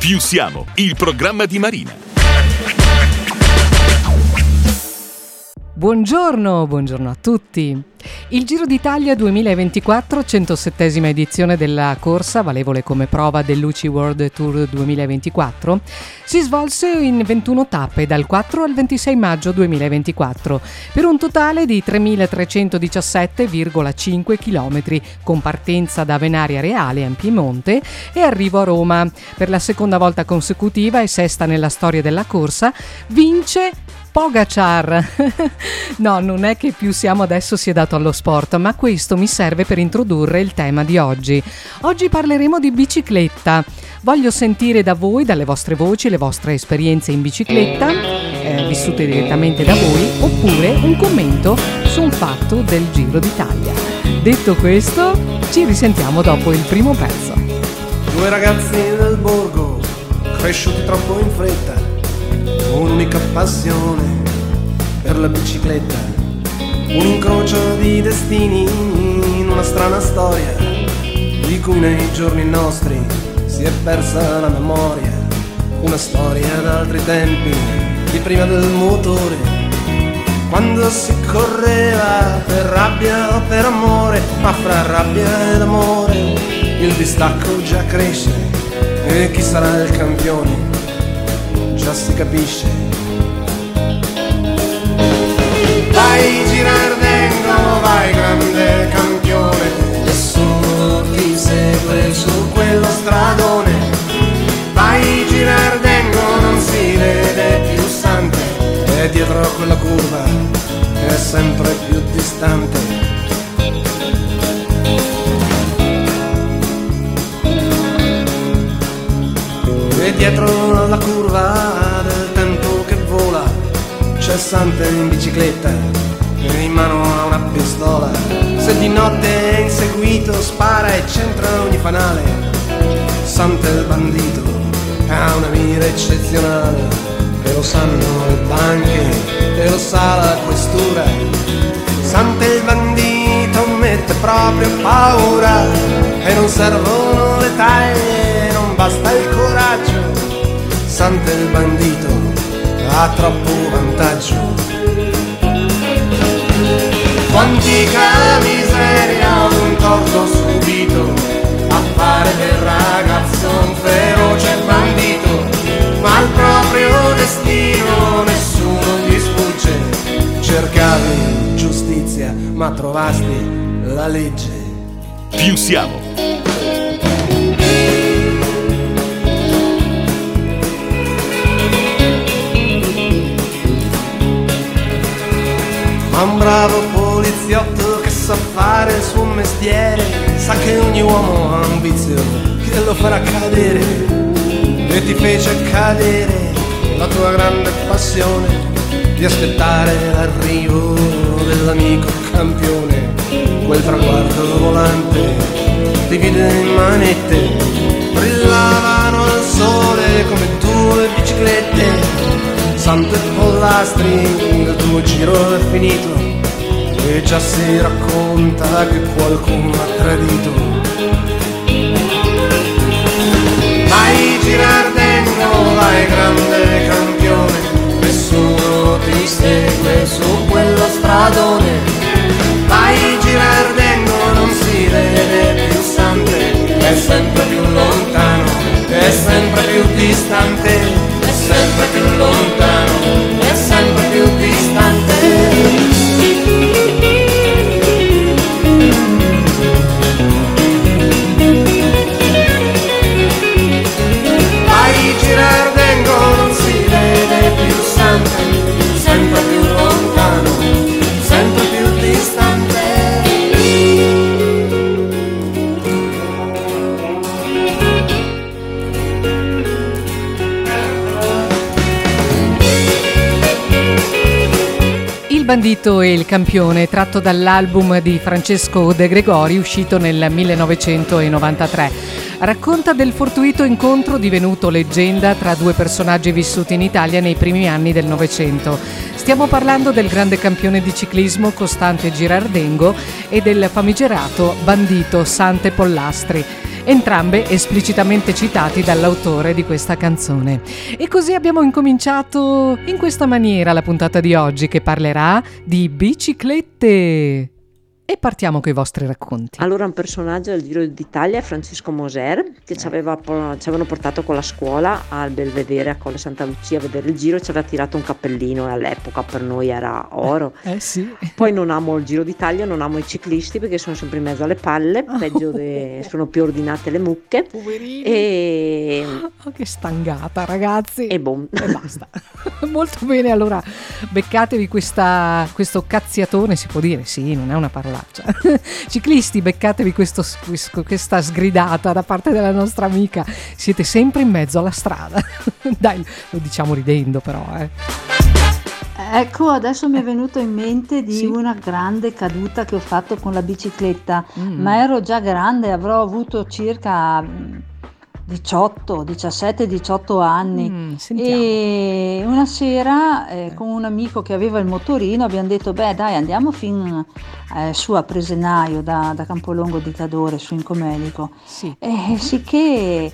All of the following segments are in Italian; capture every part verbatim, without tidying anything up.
Più siamo, il programma di Marina. Buongiorno, buongiorno a tutti. Il Giro d'Italia duemilaventiquattro, centosettesima edizione della corsa, valevole come prova dell'U C I World Tour duemilaventiquattro, si svolse in ventuno tappe dal quattro al ventisei maggio duemilaventiquattro, per un totale di tremilatrecentodiciassette virgola cinque chilometri, con partenza da Venaria Reale in Piemonte e arrivo a Roma. Per la seconda volta consecutiva e sesta nella storia della corsa, vince Pogačar. No, non è che Più siamo adesso si è dato allo sport, ma questo mi serve per introdurre il tema di oggi. Oggi parleremo di bicicletta. Voglio sentire da voi, dalle vostre voci, le vostre esperienze in bicicletta, eh, vissute direttamente da voi, oppure un commento su un fatto del Giro d'Italia. Detto questo, ci risentiamo dopo il primo pezzo. Due ragazzi del borgo, cresciuti troppo in fretta, un'unica passione per la bicicletta, un incrocio di destini in una strana storia di cui nei giorni nostri si è persa la memoria, una storia d'altri tempi, di prima del motore, quando si correva per rabbia o per amore, ma fra rabbia ed amore il distacco già cresce e chi sarà il campione già si capisce. Vai Girardengo, vai grande campione, nessuno ti segue su quello stradone. Vai Girardengo, non si vede più Sante, e dietro a quella curva è sempre più distante. E dietro la curva del tempo che vola c'è Sante in bicicletta e in mano ha una pistola. Se di notte è inseguito spara e centra ogni fanale. Sante il bandito ha una mira eccezionale, e lo sanno le banche e lo sa la questura. Sante il bandito mette proprio paura e non servono le taglie, non basta il coraggio. Sante il bandito ha troppo vantaggio. Quantica miseria, un torto subito a fare del ragazzo un feroce bandito, ma al proprio destino nessuno gli sfugge. Cercavi giustizia ma trovasti la legge. Più siamo. Ma un bravo poliziotto che sa fare il suo mestiere sa che ogni uomo ha un vizio che lo farà cadere, e ti fece cadere la tua grande passione di aspettare l'arrivo dell'amico campione. Quel traguardo volante ti vide in manette, brillavano al sole come tu le biciclette. Santo pollastri, il tuo giro è finito e già si racconta che qualcuno ha tradito. Vai Girardengo, vai grande campione, nessuno ti segue su quello stradone. Vai Girardengo, non si vede più Sante, è sempre più lontano, è sempre più distante. È sempre più lontano, è sempre più distante. Vai Girardengo, non si vede più Sante, sempre più lontano, sempre più distante. Il bandito e il campione, tratto dall'album di Francesco De Gregori uscito nel millenovecentonovantatré. Racconta del fortuito incontro divenuto leggenda tra due personaggi vissuti in Italia nei primi anni del Novecento. Stiamo parlando del grande campione di ciclismo Costante Girardengo e del famigerato bandito Sante Pollastri, entrambe esplicitamente citati dall'autore di questa canzone. E così abbiamo incominciato in questa maniera la puntata di oggi, che parlerà di biciclette. E partiamo con i vostri racconti. Allora, un personaggio del Giro d'Italia è Francisco Moser, che ci, aveva, ci avevano portato con la scuola al Belvedere a Colle Santa Lucia a vedere il giro, ci aveva tirato un cappellino e all'epoca per noi era oro. Eh, eh sì. Poi non amo il Giro d'Italia, non amo i ciclisti perché sono sempre in mezzo alle palle, oh. peggio de, sono più ordinate le mucche. Poverini. E... Oh, che stangata, ragazzi. E boom. E basta. Molto bene, allora beccatevi questa, questo cazziatone, si può dire, sì, non è una parola. Ciclisti, beccatevi questo, questo, questa sgridata da parte della nostra amica, siete sempre in mezzo alla strada. Dai, lo diciamo ridendo però eh. Ecco, adesso mi è venuto in mente di sì. una grande caduta che ho fatto con la bicicletta, mm. ma ero già grande, avrò avuto circa diciotto, diciassette, diciotto anni mm, e una sera eh, con un amico che aveva il motorino abbiamo detto beh dai andiamo fin eh, su a Presenaio da, da Campolongo di Cadore su in Comelico sì. e sicché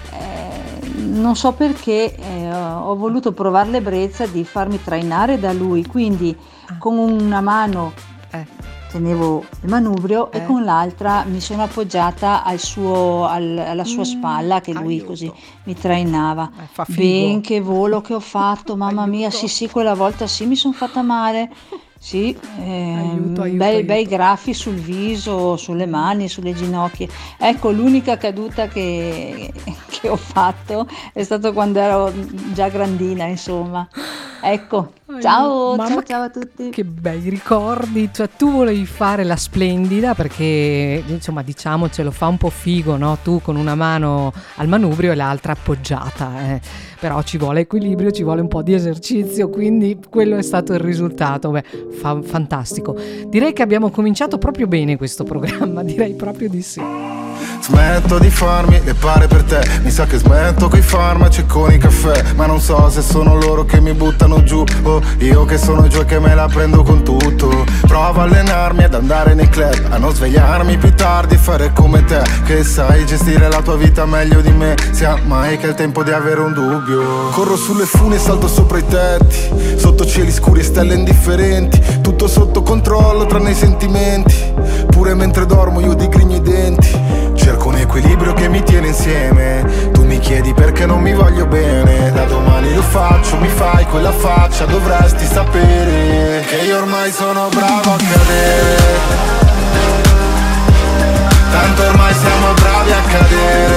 eh, non so perché eh, ho voluto provare l'ebbrezza di farmi trainare da lui, quindi con una mano eh. tenevo il manubrio eh. e con l'altra mi sono appoggiata al suo, al, alla sua mm, spalla che lui aiuto. Così mi trainava. Eh, fa figo. Ben che volo che ho fatto, mamma Aiuto. mia, sì sì, quella volta sì mi sono fatta male. Sì, ehm, aiuto, aiuto, bei, aiuto. bei graffi sul viso, sulle mani, sulle ginocchia. Ecco, l'unica caduta che, che ho fatto è stato quando ero già grandina, insomma. Ecco, ciao, Mamma, ciao, ciao a tutti. Che bei ricordi, cioè tu volevi fare la splendida perché insomma diciamocelo, fa un po' figo, no? Tu con una mano al manubrio e l'altra appoggiata, eh. Però ci vuole equilibrio, ci vuole un po' di esercizio, quindi quello è stato il risultato. Beh, fa- fantastico. Direi che abbiamo cominciato proprio bene questo programma, direi proprio di sì. Smetto di farmi le pare per te, mi sa che smetto coi farmaci e con i caffè, ma non so se sono loro che mi buttano giù o io che sono giù e che me la prendo con tutto. Provo a allenarmi ad andare nei club, a non svegliarmi più tardi e fare come te, che sai gestire la tua vita meglio di me, sia mai che è il tempo di avere un dubbio. Corro sulle fune e salto sopra i tetti, sotto cieli scuri e stelle indifferenti, tutto sotto controllo tranne i sentimenti, pure mentre dormo io digrigno i denti. Cerco un equilibrio che mi tiene insieme, tu mi chiedi perché non mi voglio bene, da domani lo faccio, mi fai quella faccia, dovresti sapere che io ormai sono bravo a cadere, tanto ormai siamo bravi a cadere,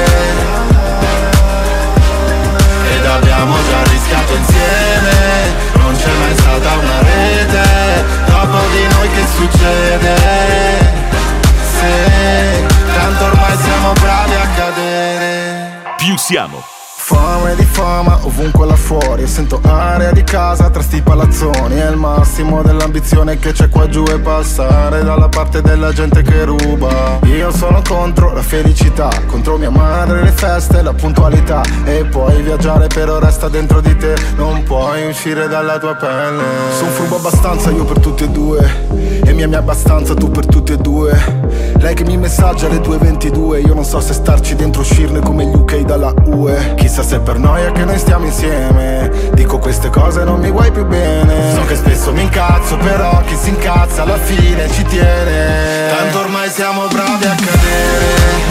ed abbiamo già rischiato insieme, non c'è mai stata una rete, dopo di noi che succede? Se tanto ormai siamo bravi a cadere. Più siamo. Fame di fama ovunque là fuori, e sento aria di casa tra sti palazzoni, è il massimo dell'ambizione che c'è qua giù e passare dalla parte della gente che ruba. Io sono contro la felicità, contro mia madre, le feste, la puntualità, e puoi viaggiare però resta dentro di te, non puoi uscire dalla tua pelle. Sono furbo abbastanza io per tutti e due, e mi ami abbastanza tu per tutti e due. Lei che mi messaggia alle due e ventidue, io non so se starci dentro o uscirne come gli U K dalla U E. Chissà se per noia che noi stiamo insieme, dico queste cose non mi vuoi più bene. So che spesso mi incazzo, però chi si incazza alla fine ci tiene. Tanto ormai siamo bravi a cadere,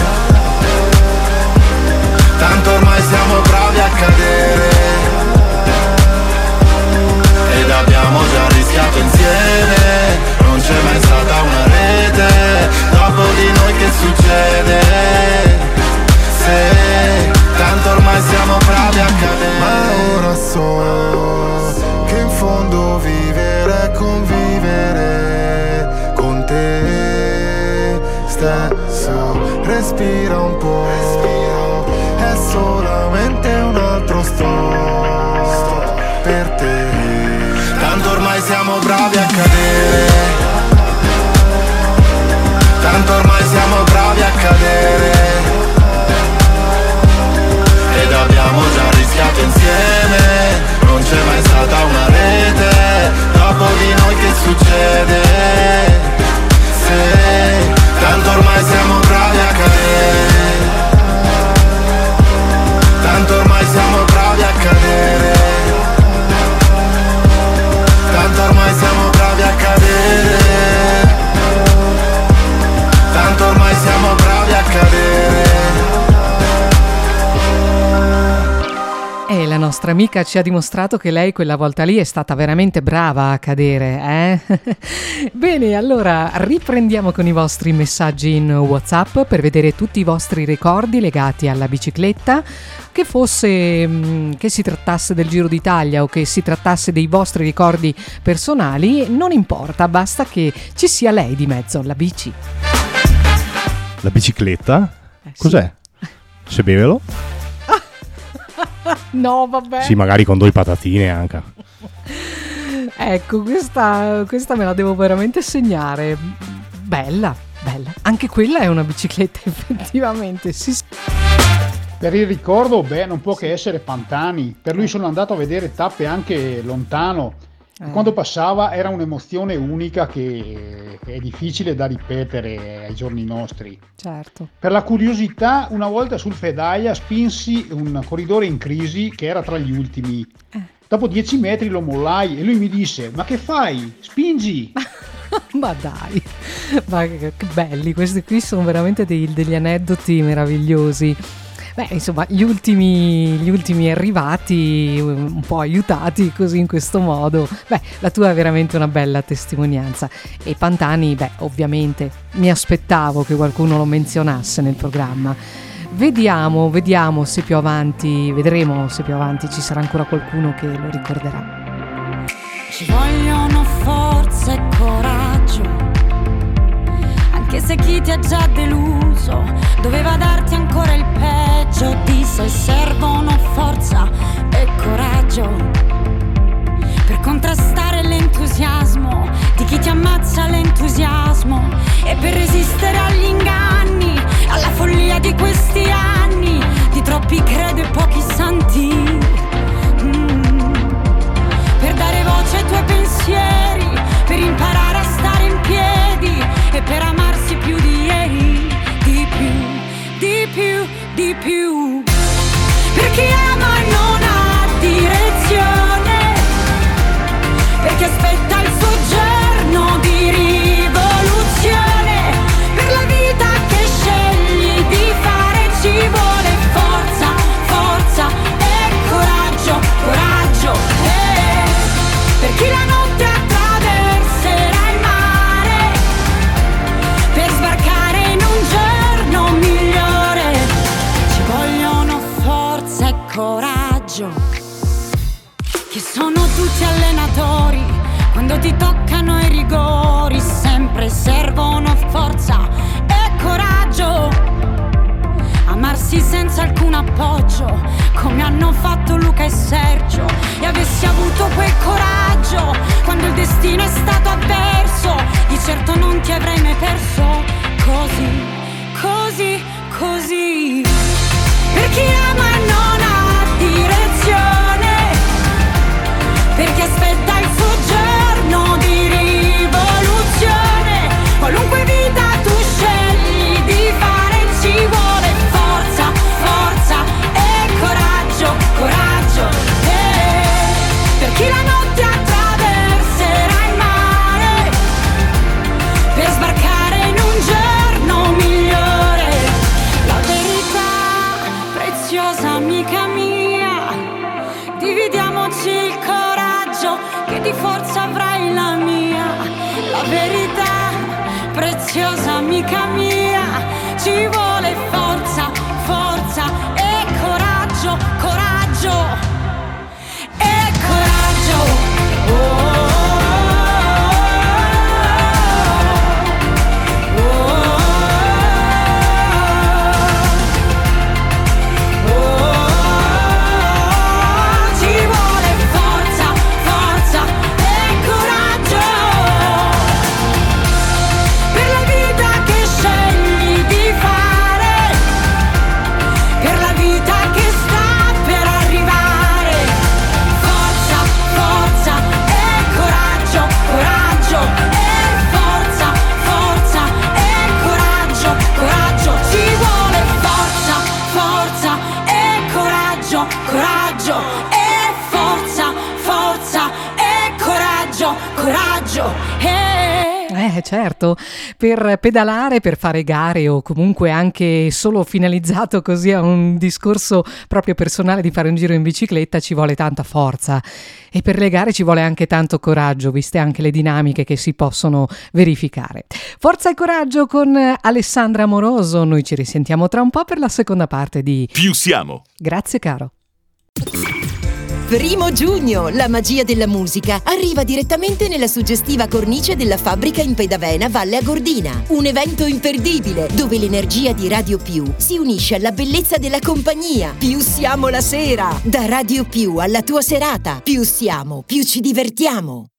tanto ormai siamo bravi a cadere, ed abbiamo già rischiato insieme, non c'è mai stata una rete, dopo di noi che succede? Se tanto ormai siamo bravi a cadere. Ma ora so che in fondo vivere è convivere con te stesso. Respira un po', è solamente un altro stop per te. Tanto ormai siamo bravi a cadere, tanto ormai siamo bravi a cadere, E la nostra amica ci ha dimostrato che lei quella volta lì è stata veramente brava a cadere, eh? Bene, allora riprendiamo con i vostri messaggi in WhatsApp per vedere tutti i vostri ricordi legati alla bicicletta, che fosse che si trattasse del Giro d'Italia o che si trattasse dei vostri ricordi personali, non importa, basta che ci sia lei di mezzo, la bici. La bicicletta? Eh, sì. Cos'è? Se bevelo? No, vabbè. Sì, magari con due patatine anche. Ecco, questa, questa me la devo veramente segnare. Bella, bella. Anche quella è una bicicletta, effettivamente. Sì. Per il ricordo, beh, non può che essere Pantani. Per lui sono andato a vedere tappe anche lontano. Eh. Quando passava era un'emozione unica che è difficile da ripetere ai giorni nostri. Certo. Per la curiosità, una volta sul Fedaia spinsi un corridore in crisi che era tra gli ultimi. Eh. Dopo dieci metri lo mollai e lui mi disse: ma che fai? Spingi! Ma dai, ma che, che belli, questi qui sono veramente dei, degli aneddoti meravigliosi. Beh, insomma, gli ultimi, gli ultimi arrivati, un po' aiutati così in questo modo. Beh, la tua è veramente una bella testimonianza. E Pantani, beh, ovviamente mi aspettavo che qualcuno lo menzionasse nel programma. Vediamo, vediamo se più avanti, vedremo se più avanti ci sarà ancora qualcuno che lo ricorderà. Ci vogliono forza e coraggio, anche se chi ti ha già deluso doveva darti ancora il peggio di sé. Servono forza e coraggio per contrastare l'entusiasmo di chi ti ammazza l'entusiasmo e per resistere agli inganni, alla follia di questi anni, di troppi credo e pochi santi. Mm. Per dare voce ai tuoi pensieri, per imparare a stare in piedi e per amarsi più di ieri, di più, di più, di più. Per chi ama e non ha direzione, per chi aspetta il suo giorno di rivoluzione, per la vita che scegli di fare ci vuole forza, forza e coraggio, coraggio. Eh. Per chi la notte attraverserà il mare, per sbarcare in un giorno migliore, ci vogliono forza e coraggio. Che sono tutti allenatori, quando ti toccano i rigori sempre servono forza e coraggio. Amarsi senza alcun appoggio, come hanno fatto Luca e Sergio. E avessi avuto quel coraggio quando il destino è stato avverso, di certo non ti avrei mai perso. Così, così, così. Per chi ama e non ha direzione, per chi aspetta il suo giorno di rivoluzione, qualunque vita tu scegli di fare ci vuole forza, forza e coraggio, coraggio. Eh. Per chi la notte attraverserà il mare, per sbarcare in un giorno migliore, la verità preziosa amica mia, dividiamoci il coraggio che di forza avrai la mia. La verità preziosa amica mia, ci vuole forza, forza e coraggio, coraggio e coraggio. Oh, oh, oh, oh, oh. Ci vuole forza, forza e coraggio per la vita che scegli di fare, per la vita che sta per arrivare. Forza, forza e coraggio, coraggio e forza, forza e coraggio, coraggio. Ci vuole forza, forza e coraggio, coraggio e forza, forza e coraggio, coraggio. Eh. Eh, certo, per pedalare, per fare gare o comunque anche solo finalizzato così a un discorso proprio personale di fare un giro in bicicletta ci vuole tanta forza e per le gare ci vuole anche tanto coraggio, viste anche le dinamiche che si possono verificare. Forza e coraggio con Alessandra Amoroso, noi ci risentiamo tra un po' per la seconda parte di Più siamo. Grazie caro. Primo giugno, la magia della musica arriva direttamente nella suggestiva cornice della fabbrica in Pedavena, Valle Agordina. Un evento imperdibile dove l'energia di Radio Più si unisce alla bellezza della compagnia. Più siamo la sera! Da Radio Più alla tua serata. Più siamo, più ci divertiamo.